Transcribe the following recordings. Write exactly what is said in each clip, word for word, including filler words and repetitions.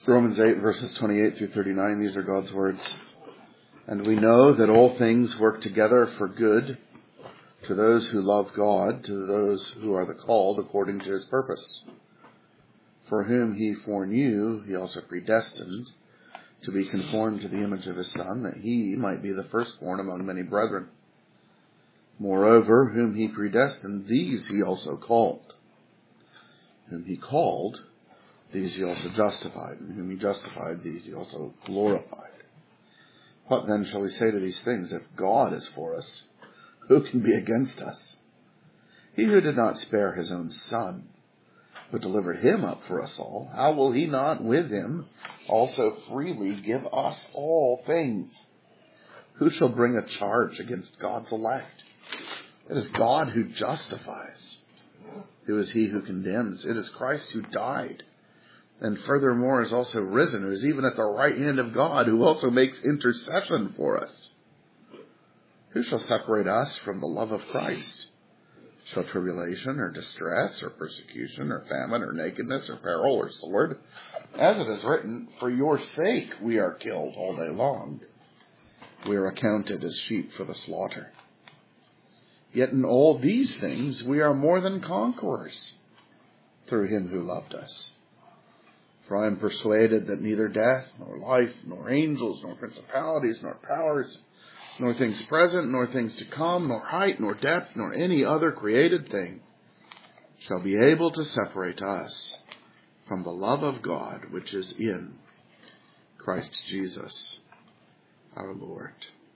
Romans eight, verses twenty-eight through thirty-nine, these are God's words. And we know that all things work together for good to those who love God, to those who are the called according to his purpose. For whom he foreknew, he also predestined to be conformed to the image of his Son, that he might be the firstborn among many brethren. Moreover, whom he predestined, these he also called. Whom he called, these he also justified, and whom he justified, these he also glorified. What then shall we say to these things? If God is for us, who can be against us? He who did not spare his own Son, but delivered him up for us all, how will he not with him also freely give us all things? Who shall bring a charge against God's elect? It is God who justifies. Who is he who condemns? It is Christ who died, and furthermore is also risen, who is even at the right hand of God, who also makes intercession for us. Who shall separate us from the love of Christ? Shall tribulation, or distress, or persecution, or famine, or nakedness, or peril, or sword? As it is written, for your sake we are killed all day long. We are accounted as sheep for the slaughter. Yet in all these things we are more than conquerors, through him who loved us. For I am persuaded that neither death, nor life, nor angels, nor principalities, nor powers, nor things present, nor things to come, nor height, nor depth, nor any other created thing shall be able to separate us from the love of God which is in Christ Jesus our Lord.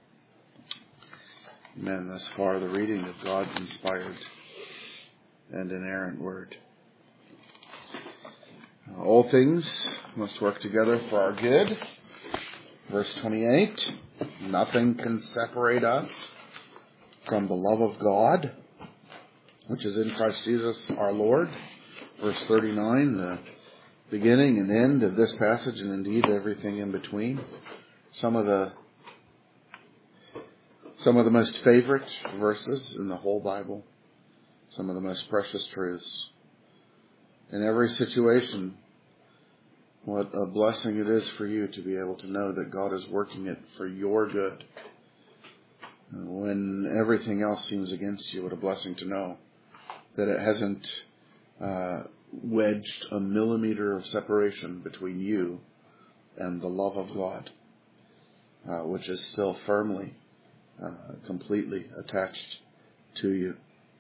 Amen. Thus far the reading of God's inspired and inerrant word. All things must work together for our good. Verse twenty-eight, nothing can separate us from the love of God, which is in Christ Jesus our Lord. Verse thirty-nine, the beginning and end of this passage, and indeed everything in between. Some of the some of the most favorite verses in the whole Bible. Some of the most precious truths. In every situation, what a blessing it is for you to be able to know that God is working it for your good. When everything else seems against you, what a blessing to know that it hasn't uh, wedged a millimeter of separation between you and the love of God, uh, which is still firmly, uh, completely attached to you.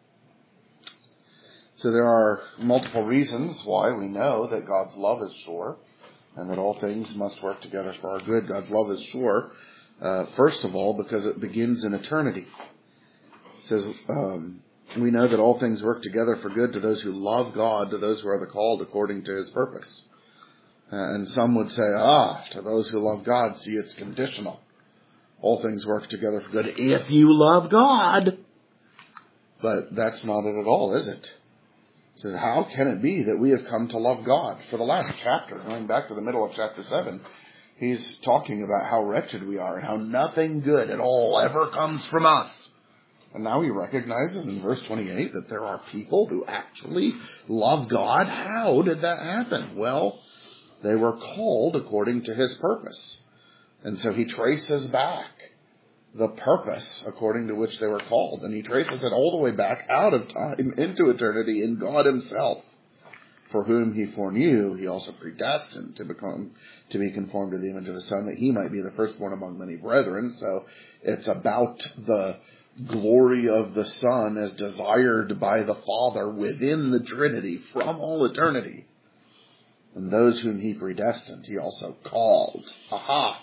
So there are multiple reasons why we know that God's love is sure and that all things must work together for our good. God's love is sure, uh, first of all, because it begins in eternity. It says, um, we know that all things work together for good to those who love God, to those who are the called according to his purpose. Uh, and some would say, ah, to those who love God, see, it's conditional. All things work together for good if you love God. But that's not it at all, is it? So how can it be that we have come to love God? For the last chapter, going back to the middle of chapter seven, he's talking about how wretched we are and how nothing good at all ever comes from us. And now he recognizes in verse twenty-eight that there are people who actually love God. How did that happen? Well, they were called according to his purpose. And so he traces back the purpose according to which they were called. And he traces it all the way back out of time into eternity in God himself. For whom he foreknew, he also predestined to become, to be conformed to the image of his Son, that he might be the firstborn among many brethren. So it's about the glory of the Son as desired by the Father within the Trinity from all eternity. And those whom he predestined, he also called. Aha!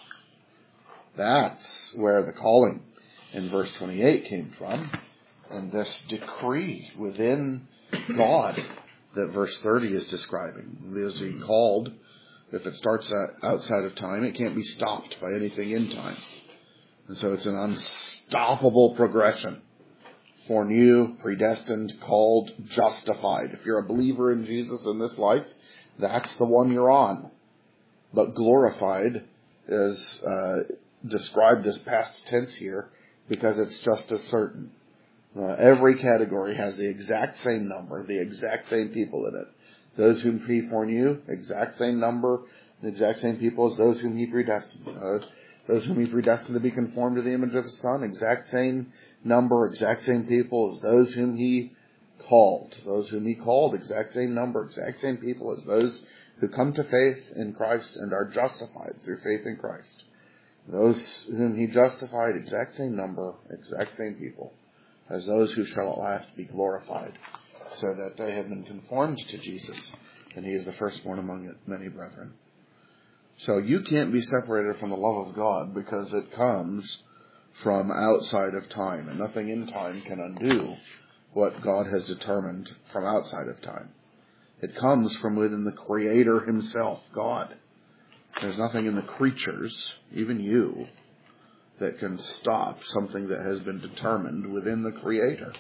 That's where the calling in verse twenty-eight came from. And this decree within God that verse thirty is describing. Those he called, if it starts outside of time, it can't be stopped by anything in time. And so it's an unstoppable progression. Foreknew, predestined, called, justified. If you're a believer in Jesus in this life, that's the one you're on. But glorified is uh, described as past tense here because it's just as certain. Uh, every category has the exact same number, the exact same people in it. Those whom he foreknew, exact same number. The exact same people as those whom he predestined. Uh, those whom he predestined to be conformed to the image of his Son. Exact same number, exact same people as those whom he called. Those whom he called, exact same number, exact same people as those who come to faith in Christ and are justified through faith in Christ. Those whom he justified, exact same number, exact same people as those who shall at last be glorified, so that they have been conformed to Jesus, and he is the firstborn among many brethren. So you can't be separated from the love of God because it comes from outside of time, and nothing in time can undo what God has determined from outside of time. It comes from within the Creator himself, God. There's nothing in the creatures, even you, that can stop something that has been determined within the Creator.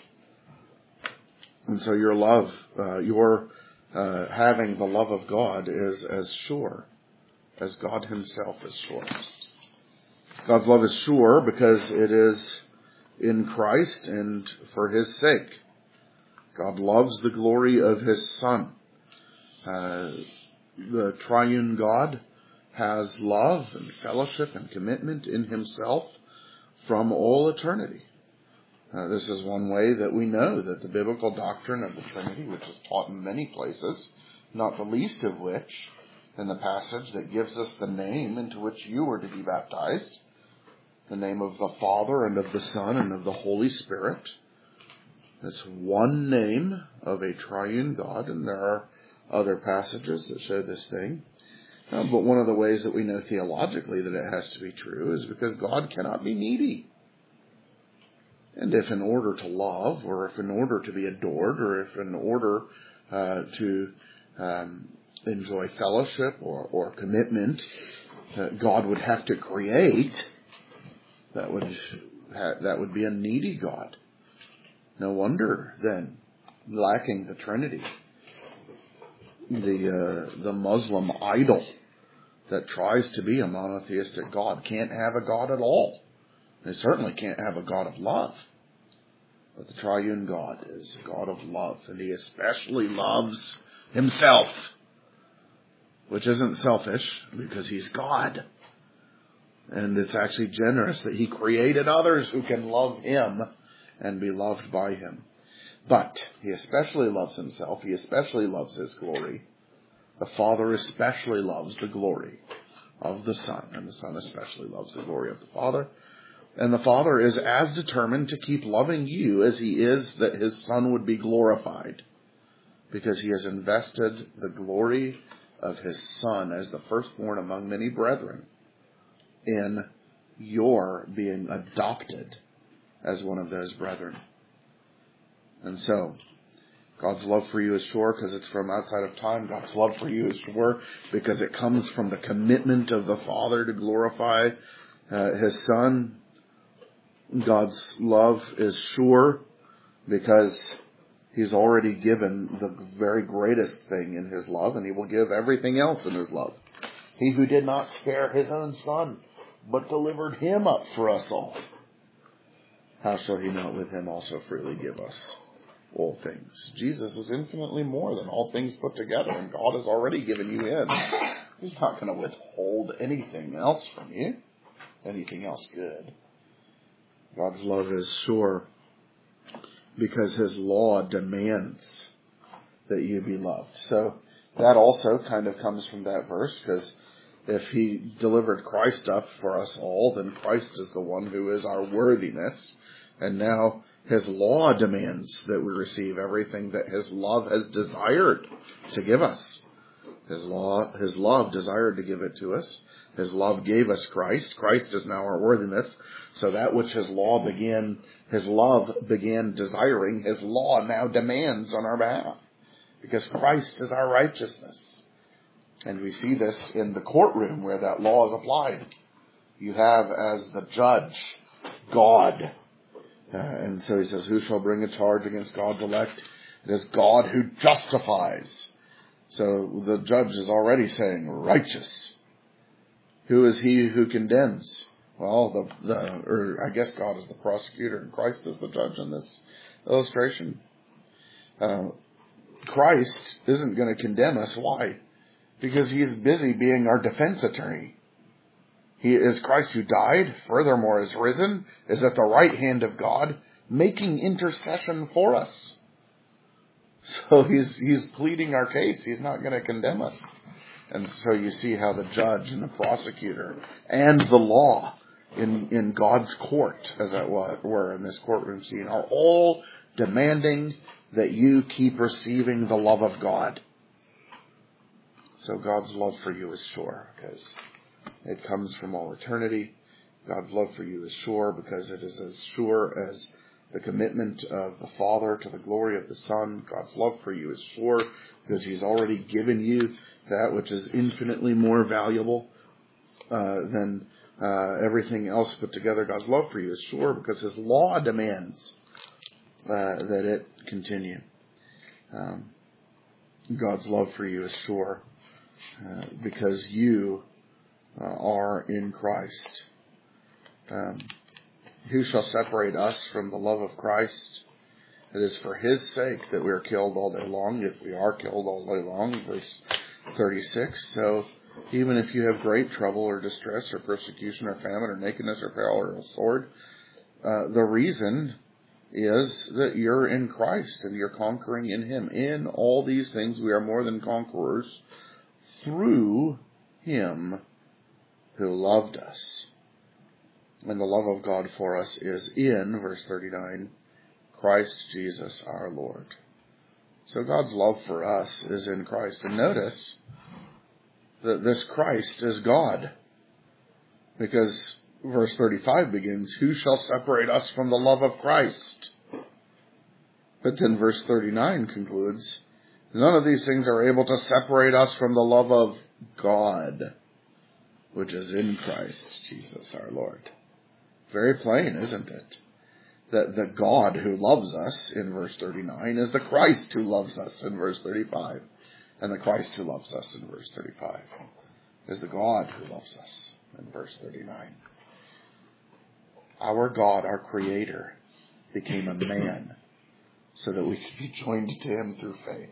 And so your love, uh, your uh, having the love of God is as sure as God himself is sure. God's love is sure because it is in Christ and for his sake. God loves the glory of his Son. Uh, the triune God has love and fellowship and commitment in himself from all eternity. Uh, this is one way that we know that the biblical doctrine of the Trinity, which is taught in many places, not the least of which in the passage that gives us the name into which you were to be baptized, the name of the Father and of the Son and of the Holy Spirit. It's one name of a triune God, and there are other passages that show this thing. Uh, but one of the ways that we know theologically that it has to be true is because God cannot be needy. And if in order to love, or if in order to be adored, or if in order uh, to um, enjoy fellowship or, or commitment, uh, God would have to create, that would ha- that would be a needy God. No wonder then, lacking the Trinity, the uh, the Muslim idol that tries to be a monotheistic God can't have a God at all. They certainly can't have a God of love. But the triune God is a God of love, and he especially loves himself, which isn't selfish because he's God. And it's actually generous that he created others who can love him and be loved by him. But he especially loves himself. He especially loves his glory. The Father especially loves the glory of the Son, and the Son especially loves the glory of the Father. And the Father is as determined to keep loving you as he is that his Son would be glorified, because he has invested the glory of his Son as the firstborn among many brethren in your being adopted as one of those brethren. And so, God's love for you is sure because it's from outside of time. God's love for you is sure because it comes from the commitment of the Father to glorify uh, his Son. God's love is sure because he's already given the very greatest thing in his love, and he will give everything else in his love. He who did not spare his own Son, but delivered him up for us all, how shall he not with him also freely give us all things? Jesus is infinitely more than all things put together, and God has already given you in. He's not going to withhold anything else from you, anything else good. God's love is sure because his law demands that you be loved. So that also kind of comes from that verse, because if he delivered Christ up for us all, then Christ is the one who is our worthiness. And now his law demands that we receive everything that his love has desired to give us. His law, his love desired to give it to us. His love gave us Christ. Christ is now our worthiness. So that which his law began, his love began desiring, his law now demands on our behalf, because Christ is our righteousness. And we see this in the courtroom where that law is applied. You have as the judge God. Uh, and so he says, who shall bring a charge against God's elect? It is God who justifies. So the judge is already saying righteous. Who is he who condemns? Well, the, the or I guess God is the prosecutor and Christ is the judge in this illustration. Uh, Christ isn't going to condemn us. Why? because he is busy being our defense attorney. He is Christ who died, furthermore is risen, is at the right hand of God, making intercession for us. So he's he's pleading our case. He's not going to condemn us. And so you see how the judge and the prosecutor and the law in, in God's court, as it were, in this courtroom scene, are all demanding that you keep receiving the love of God. So God's love for you is sure, because it comes from all eternity. God's love for you is sure, because it is as sure as the commitment of the Father to the glory of the Son. God's love for you is sure, because he's already given you that which is infinitely more valuable uh, than uh, everything else put together. God's love for you is sure, because his law demands uh, that it continue. Um, God's love for you is sure, uh, because you uh, are in Christ. Um, who shall separate us from the love of Christ? It is for his sake that we are killed all day long, if we are killed all day long. Verse thirty-six. So even if you have great trouble or distress or persecution or famine or nakedness or peril or a sword, uh, the reason is that you're in Christ and you're conquering in him. In all these things we are more than conquerors through him who loved us. And the love of God for us is in, verse thirty-nine, Christ Jesus our Lord. So God's love for us is in Christ. And notice that this Christ is God. Because verse thirty-five begins, who shall separate us from the love of Christ? But then verse thirty-nine concludes, none of these things are able to separate us from the love of God, which is in Christ Jesus our Lord. Very plain, isn't it? That the God who loves us in verse thirty-nine is the Christ who loves us in verse thirty-five. And the Christ who loves us in verse thirty-five is the God who loves us in verse thirty-nine. Our God, our Creator, became a man so that we could be joined to him through faith.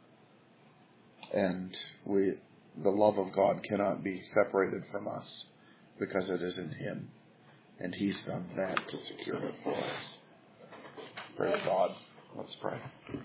And we, the love of God cannot be separated from us because it is in him. And he's done that to secure it for us. Praise God. Let's pray.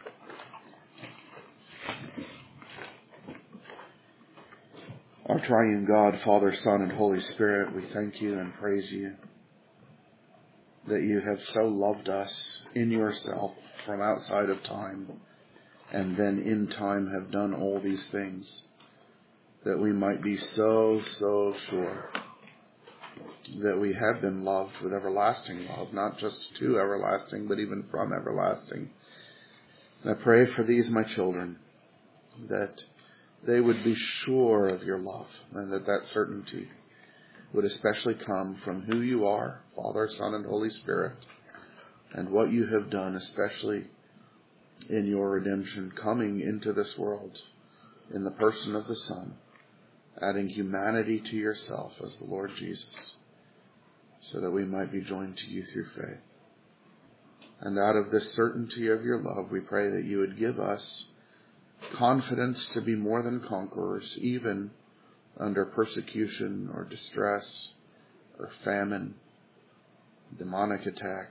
Our triune God, Father, Son, and Holy Spirit, we thank you and praise you that you have so loved us in yourself from outside of time, and then in time have done all these things, that we might be so, so sure that we have been loved with everlasting love, not just to everlasting, but even from everlasting. And I pray for these, my children, that they would be sure of your love, and that that certainty would especially come from who you are, Father, Son, and Holy Spirit, and what you have done, especially in your redemption, coming into this world in the person of the Son, adding humanity to yourself as the Lord Jesus, so that we might be joined to you through faith. And out of this certainty of your love, we pray that you would give us confidence to be more than conquerors, even under persecution or distress or famine, demonic attack,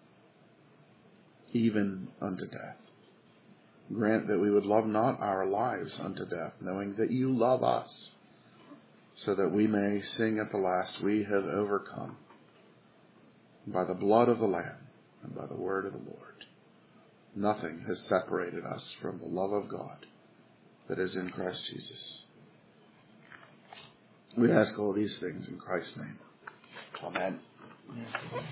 even unto death. Grant that we would love not our lives unto death, knowing that you love us, so that we may sing at the last, we have overcome by the blood of the Lamb and by the word of the Lord. Nothing has separated us from the love of God that is in Christ Jesus. We ask all these things in Christ's name. Amen.